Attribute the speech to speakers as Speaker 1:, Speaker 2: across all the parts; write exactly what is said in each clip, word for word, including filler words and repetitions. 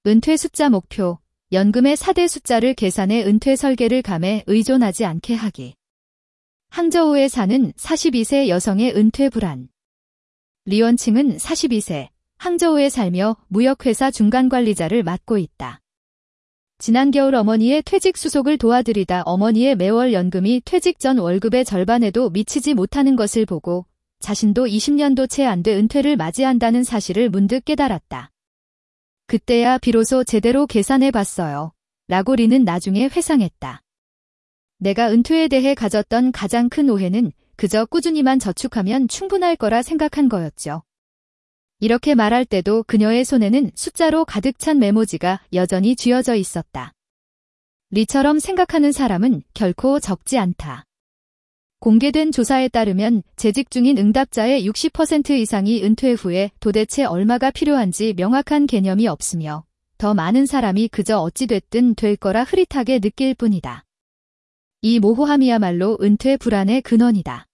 Speaker 1: 은퇴 숫자 목표. 연금의 사 대 숫자를 계산해 은퇴 설계를 감해 의존하지 않게 하기. 항저우에 사는 사십이 세 여성의 은퇴 불안. 리원칭은 사십이 세, 항저우에 살며 무역회사 중간관리자를 맡고 있다. 지난 겨울 어머니의 퇴직 수속을 도와드리다 어머니의 매월 연금이 퇴직 전 월급의 절반에도 미치지 못하는 것을 보고 자신도 이십 년도 채 안 돼 은퇴를 맞이한다는 사실을 문득 깨달았다. 그때야 비로소 제대로 계산해봤어요. 라고 리는 나중에 회상했다. 내가 은퇴에 대해 가졌던 가장 큰 오해는 그저 꾸준히만 저축하면 충분할 거라 생각한 거였죠. 이렇게 말할 때도 그녀의 손에는 숫자로 가득 찬 메모지가 여전히 쥐어져 있었다. 리처럼 생각하는 사람은 결코 적지 않다. 공개된 조사에 따르면 재직 중인 응답자의 육십 퍼센트 이상이 은퇴 후에 도대체 얼마가 필요한지 명확한 개념이 없으며 더 많은 사람이 그저 어찌됐든 될 거라 흐릿하게 느낄 뿐이다. 이 모호함이야말로 은퇴 불안의 근원이다.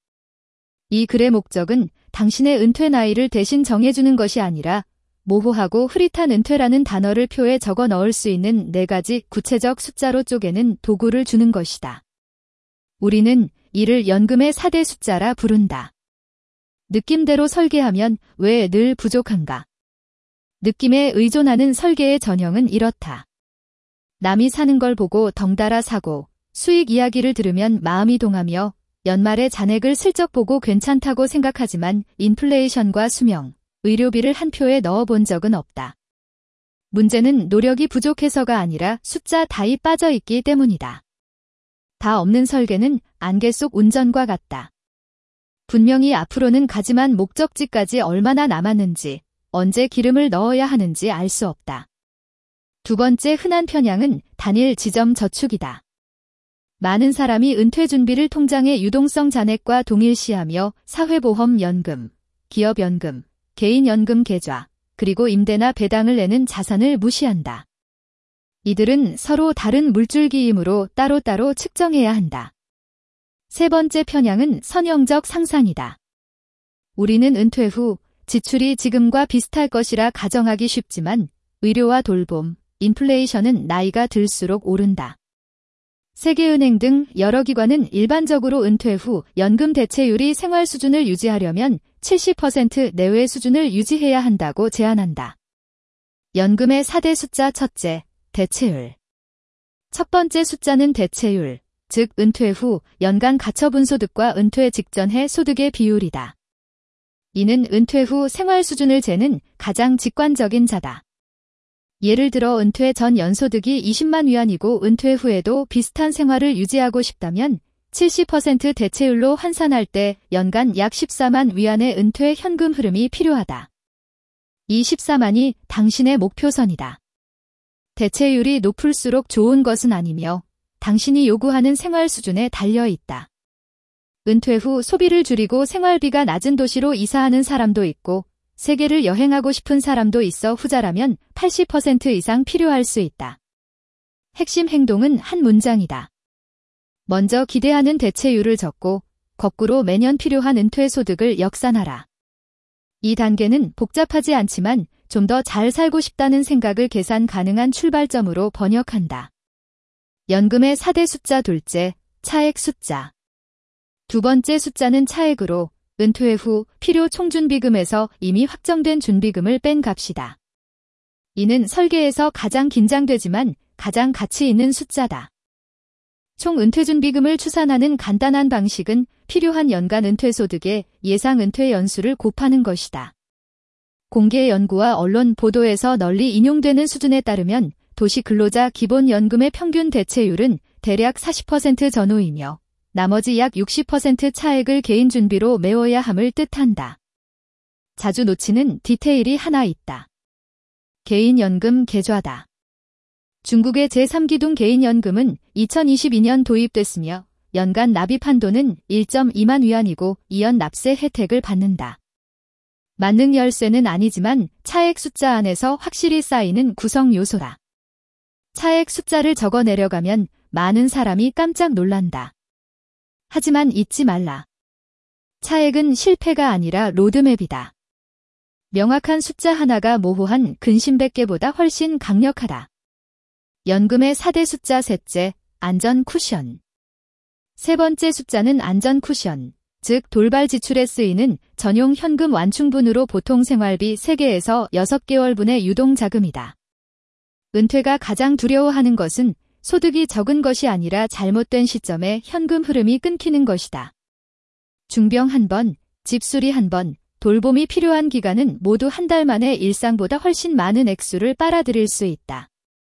Speaker 1: 이 글의 목적은 당신의 은퇴 나이를 대신 정해주는 것이 아니라 모호하고 흐릿한 은퇴라는 단어를 표에 적어 넣을 수 있는 네 가지 구체적 숫자로 쪼개는 도구를 주는 것이다. 우리는 이를 연금의 사 대 숫자라 부른다. 느낌대로 설계하면 왜 늘 부족한가? 느낌에 의존하는 설계의 전형은 이렇다. 남이 사는 걸 보고 덩달아 사고 수익 이야기를 들으면 마음이 동하며 연말에 잔액을 슬쩍 보고 괜찮다고 생각하지만 인플레이션과 수명, 의료비를 한 표에 넣어본 적은 없다. 문제는 노력이 부족해서가 아니라 숫자 다이 빠져있기 때문이다. 다 없는 설계는 안개 속 운전과 같다. 분명히 앞으로는 가지만 목적지까지 얼마나 남았는지, 언제 기름을 넣어야 하는지 알 수 없다. 두 번째 흔한 편향은 단일 지점 저축이다. 많은 사람이 은퇴 준비를 통장의 유동성 잔액과 동일시하며 사회보험 연금, 기업연금, 개인연금 계좌, 그리고 임대나 배당을 내는 자산을 무시한다. 이들은 서로 다른 물줄기이므로 따로따로 측정해야 한다. 세 번째 편향은 선형적 상상이다. 우리는 은퇴 후 지출이 지금과 비슷할 것이라 가정하기 쉽지만 의료와 돌봄, 인플레이션은 나이가 들수록 오른다. 세계은행 등 여러 기관은 일반적으로 은퇴 후 연금 대체율이 생활 수준을 유지하려면 칠십 퍼센트 내외 수준을 유지해야 한다고 제안한다. 연금의 사 대 숫자 첫째, 대체율. 첫 번째 숫자는 대체율, 즉 은퇴 후 연간 가처분 소득과 은퇴 직전의 소득의 비율이다. 이는 은퇴 후 생활 수준을 재는 가장 직관적인 자다. 예를 들어 은퇴 전 연소득이 이십만 위안이고 은퇴 후에도 비슷한 생활을 유지하고 싶다면 칠십 퍼센트 대체율로 환산할 때 연간 약 십사만 위안의 은퇴 현금 흐름이 필요하다. 이 십사만이 당신의 목표선이다. 대체율이 높을수록 좋은 것은 아니며 당신이 요구하는 생활 수준에 달려 있다. 은퇴 후 소비를 줄이고 생활비가 낮은 도시로 이사하는 사람도 있고 세계를 여행하고 싶은 사람도 있어 후자라면 팔십 퍼센트 이상 필요할 수 있다. 핵심 행동은 한 문장이다. 먼저 기대하는 대체율을 적고 거꾸로 매년 필요한 은퇴 소득을 역산하라. 이 단계는 복잡하지 않지만 좀 더 잘 살고 싶다는 생각을 계산 가능한 출발점으로 번역한다. 연금의 사 대 숫자 둘째, 차액 숫자. 두 번째 숫자는 차액으로 은퇴 후 필요 총준비금에서 이미 확정된 준비금을 뺀 값이다. 이는 설계에서 가장 긴장되지만 가장 가치 있는 숫자다. 총 은퇴준비금을 추산하는 간단한 방식은 필요한 연간 은퇴소득의 예상 은퇴 연수를 곱하는 것이다. 공개 연구와 언론 보도에서 널리 인용되는 수준에 따르면 도시 근로자 기본연금의 평균 대체율은 대략 사십 퍼센트 전후이며 나머지 약 육십 퍼센트 차액을 개인 준비로 메워야 함을 뜻한다. 자주 놓치는 디테일이 하나 있다. 개인연금 계좌다. 중국의 제삼 기둥 개인연금은 이천이십이 년 도입됐으며 연간 납입 한도는 일 점 이만 위안이고 이연 납세 혜택을 받는다. 만능 열쇠는 아니지만 차액 숫자 안에서 확실히 쌓이는 구성 요소다. 차액 숫자를 적어 내려가면 많은 사람이 깜짝 놀란다. 하지만 잊지 말라. 차액은 실패가 아니라 로드맵이다. 명확한 숫자 하나가 모호한 근심 백 개보다 훨씬 강력하다. 연금의 사 대 숫자 셋째, 안전 쿠션. 세 번째 숫자는 안전 쿠션, 즉 돌발 지출에 쓰이는 전용 현금 완충분으로 보통 생활비 세 개에서 여섯 개월분의 유동 자금이다. 은퇴가 가장 두려워하는 것은 소득이 적은 것이 아니라 잘못된 시점에 현금 흐름이 끊기는 것이다. 중병 한 번, 집수리 한 번, 돌봄이 필요한 기간은 모두 한 달 만에 일상보다 훨씬 많은 액수를 빨아들일 수 있다.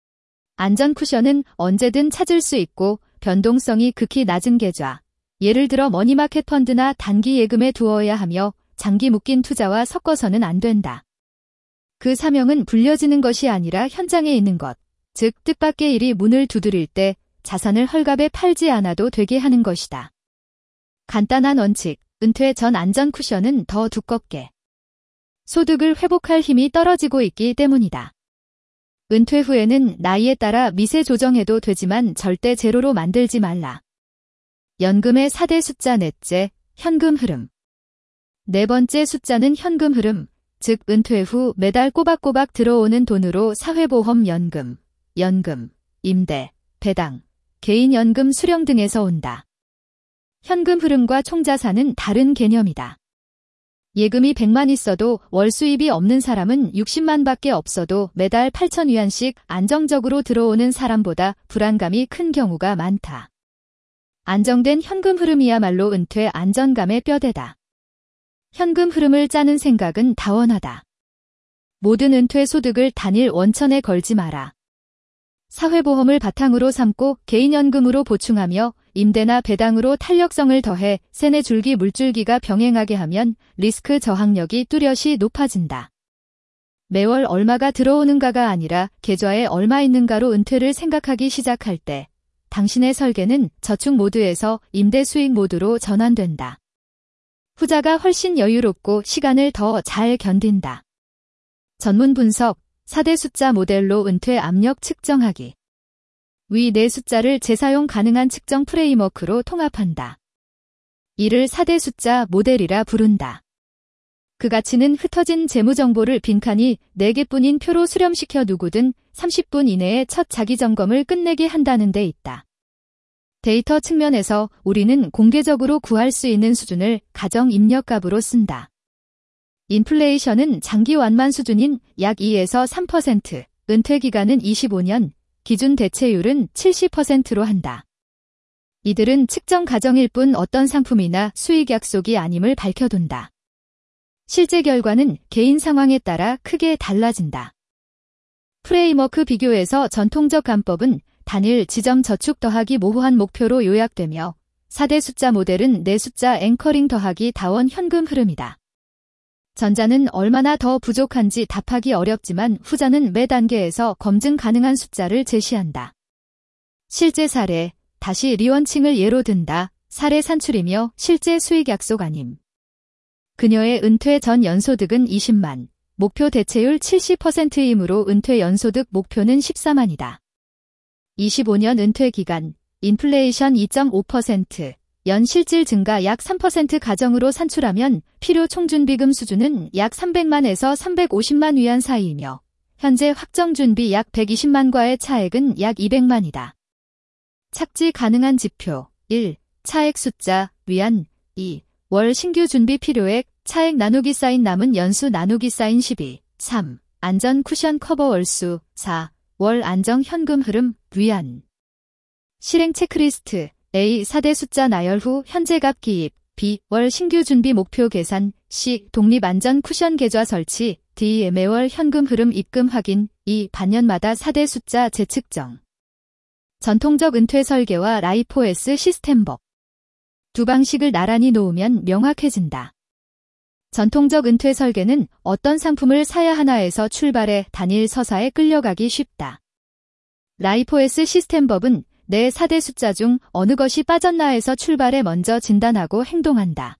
Speaker 1: 안전 쿠션은 언제든 찾을 수 있고 변동성이 극히 낮은 계좌, 예를 들어 머니마켓 펀드나 단기 예금에 두어야 하며 장기 묶인 투자와 섞어서는 안 된다. 그 사명은 불려지는 것이 아니라 현장에 있는 것, 즉 뜻밖의 일이 문을 두드릴 때 자산을 헐값에 팔지 않아도 되게 하는 것이다. 간단한 원칙, 은퇴 전 안전 쿠션은 더 두껍게 소득을 회복할 힘이 떨어지고 있기 때문이다. 은퇴 후에는 나이에 따라 미세 조정해도 되지만 절대 제로로 만들지 말라. 연금의 사 대 숫자 넷째, 현금 흐름. 네 번째 숫자는 현금 흐름, 즉 은퇴 후 매달 꼬박꼬박 들어오는 돈으로 사회보험 연금, 연금, 임대, 배당, 개인연금 수령 등에서 온다. 현금 흐름과 총자산은 다른 개념이다. 예금이 백만 있어도 월 수입이 없는 사람은 육십만 밖에 없어도 매달 팔천 위안씩 안정적으로 들어오는 사람보다 불안감이 큰 경우가 많다. 안정된 현금 흐름이야말로 은퇴 안정감의 뼈대다. 현금 흐름을 짜는 생각은 다원하다. 모든 은퇴 소득을 단일 원천에 걸지 마라. 사회보험을 바탕으로 삼고 개인연금으로 보충하며 임대나 배당으로 탄력성을 더해 세네 줄기 물줄기가 병행하게 하면 리스크 저항력이 뚜렷이 높아진다. 매월 얼마가 들어오는가가 아니라 계좌에 얼마 있는가로 은퇴를 생각하기 시작할 때 당신의 설계는 저축 모드에서 임대 수익 모드로 전환된다. 후자가 훨씬 여유롭고 시간을 더 잘 견딘다. 전문 분석, 사 대 숫자 모델로 은퇴 압력 측정하기. 위 네 숫자를 재사용 가능한 측정 프레임워크로 통합한다. 이를 사 대 숫자 모델이라 부른다. 그 가치는 흩어진 재무정보를 빈칸이 네 개뿐인 표로 수렴시켜 누구든 삼십 분 이내에 첫 자기점검을 끝내게 한다는 데 있다. 데이터 측면에서 우리는 공개적으로 구할 수 있는 수준을 가정 입력값으로 쓴다. 인플레이션은 장기 완만 수준인 약 이에서 삼 퍼센트, 은퇴 기간은 이십오 년, 기준 대체율은 칠십 퍼센트로 한다. 이들은 측정 가정일 뿐 어떤 상품이나 수익 약속이 아님을 밝혀둔다. 실제 결과는 개인 상황에 따라 크게 달라진다. 프레임워크 비교에서 전통적 관법은 단일 지점 저축 더하기 모호한 목표로 요약되며 사 대 숫자 모델은 네 숫자 앵커링 더하기 다원 현금 흐름이다. 전자는 얼마나 더 부족한지 답하기 어렵지만 후자는 매 단계에서 검증 가능한 숫자를 제시한다. 실제 사례, 다시 리원칭을 예로 든다. 사례 산출이며 실제 수익 약속 아님. 그녀의 은퇴 전 연소득은 이십만, 목표 대체율 칠십 퍼센트이므로 은퇴 연소득 목표는 십사만이다. 이십오 년 은퇴 기간, 인플레이션 이 점 오 퍼센트, 연 실질 증가 약 삼 퍼센트 가정으로 산출하면 필요 총준비금 수준은 약 삼백만에서 삼백오십만 위안 사이이며 현재 확정준비 약 백이십만과의 차액은 약 이백만이다. 착지 가능한 지표 일. 차액 숫자, 위안 이. 월 신규 준비 필요액, 차액 나누기 사인 남은 연수 나누기 사인 십이. 삼. 안전 쿠션 커버 월수 사. 월 안정 현금 흐름, 위안. 실행 체크리스트 A. 사 대 숫자 나열 후 현재값 기입 B. 월 신규 준비 목표 계산 C. 독립 안전 쿠션 계좌 설치 D. 매월 현금 흐름 입금 확인 이. 반년마다 사 대 숫자 재측정. 전통적 은퇴 설계와 라이프오에스 시스템법. 두 방식을 나란히 놓으면 명확해진다. 전통적 은퇴 설계는 어떤 상품을 사야 하나에서 출발해 단일 서사에 끌려가기 쉽다. 라이프오에스 시스템법은 내 사 대 숫자 중 어느 것이 빠졌나에서 출발해 먼저 진단하고 행동한다.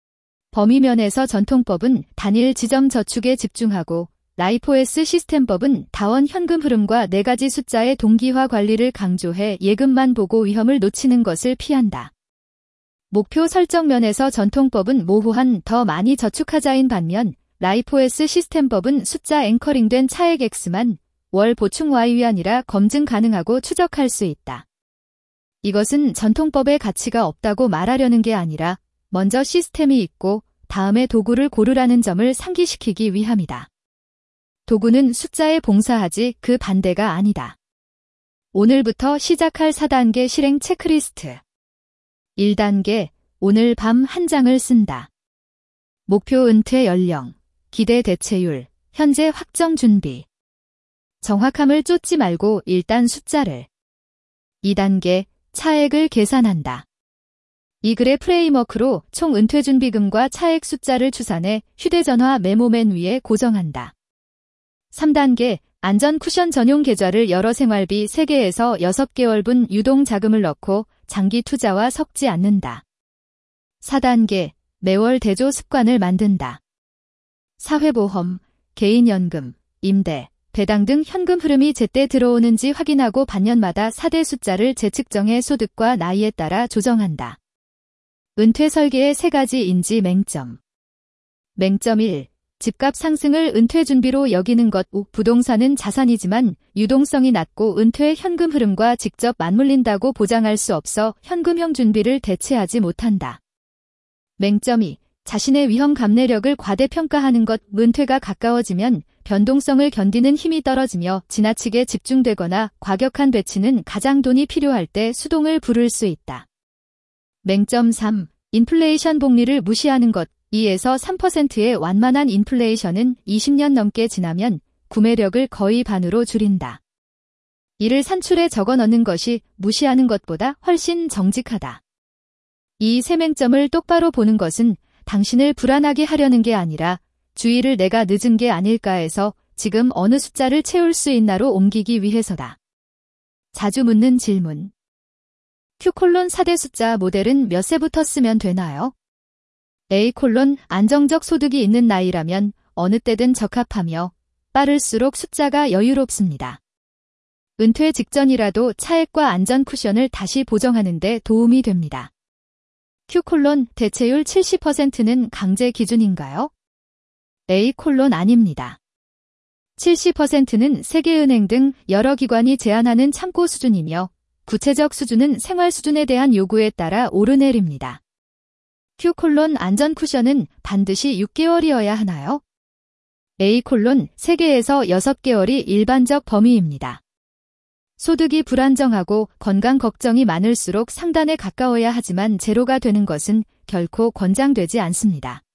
Speaker 1: 범위면에서 전통법은 단일 지점 저축에 집중하고 라이프오에스 시스템법은 다원 현금 흐름과 네 가지 숫자의 동기화 관리를 강조해 예금만 보고 위험을 놓치는 것을 피한다. 목표 설정 면에서 전통법은 모호한 더 많이 저축하자인 반면 라이프오에스 시스템법은 숫자 앵커링된 차액 X만 월 보충 Y이 아니라 검증 가능하고 추적할 수 있다. 이것은 전통법의 가치가 없다고 말하려는 게 아니라 먼저 시스템이 있고 다음에 도구를 고르라는 점을 상기시키기 위함이다. 도구는 숫자에 봉사하지 그 반대가 아니다. 오늘부터 시작할 사 단계 실행 체크리스트. 일 단계, 오늘 밤 한 장을 쓴다. 목표 은퇴 연령, 기대 대체율, 현재 확정 준비. 정확함을 쫓지 말고 일단 숫자를. 이 단계, 차액을 계산한다. 이 글의 프레임워크로 총 은퇴 준비금과 차액 숫자를 추산해 휴대전화 메모맨 위에 고정한다. 삼 단계, 안전 쿠션 전용 계좌를 열어 생활비 세 개에서 여섯 개월분 유동 자금을 넣고 장기 투자와 섞지 않는다. 사 단계, 매월 대조 습관을 만든다. 사회보험, 개인연금, 임대, 배당 등 현금 흐름이 제때 들어오는지 확인하고 반년마다 사 대 숫자를 재측정해 소득과 나이에 따라 조정한다. 은퇴 설계의 세 가지 인지 맹점. 맹점 일. 집값 상승을 은퇴 준비로 여기는 것. 오. 부동산은 자산이지만 유동성이 낮고 은퇴 현금 흐름과 직접 맞물린다고 보장할 수 없어 현금형 준비를 대체하지 못한다. 맹점 이. 자신의 위험 감내력을 과대평가하는 것. 은퇴가 가까워지면 변동성을 견디는 힘이 떨어지며 지나치게 집중되거나 과격한 배치는 가장 돈이 필요할 때 수동을 부를 수 있다. 맹점 삼. 인플레이션 복리를 무시하는 것. 이에서 삼 퍼센트의 완만한 인플레이션은 이십 년 넘게 지나면 구매력을 거의 반으로 줄인다. 이를 산출에 적어 넣는 것이 무시하는 것보다 훨씬 정직하다. 이 세 맹점을 똑바로 보는 것은 당신을 불안하게 하려는 게 아니라 주의를 내가 늦은 게 아닐까 해서 지금 어느 숫자를 채울 수 있나로 옮기기 위해서다. 자주 묻는 질문. Q 사 대 숫자 모델은 몇 세부터 쓰면 되나요? A 안정적 소득이 있는 나이라면 어느 때든 적합하며 빠를수록 숫자가 여유롭습니다. 은퇴 직전이라도 차액과 안전 쿠션을 다시 보정하는 데 도움이 됩니다. Q 대체율 칠십 퍼센트는 강제 기준인가요? A 아닙니다. 칠십 퍼센트는 세계은행 등 여러 기관이 제안하는 참고 수준이며 구체적 수준은 생활 수준에 대한 요구에 따라 오르내립니다. Q 안전 쿠션은 반드시 육 개월이어야 하나요? A 세 개에서 여섯 개월이 일반적 범위입니다. 소득이 불안정하고 건강 걱정이 많을수록 상단에 가까워야 하지만 제로가 되는 것은 결코 권장되지 않습니다.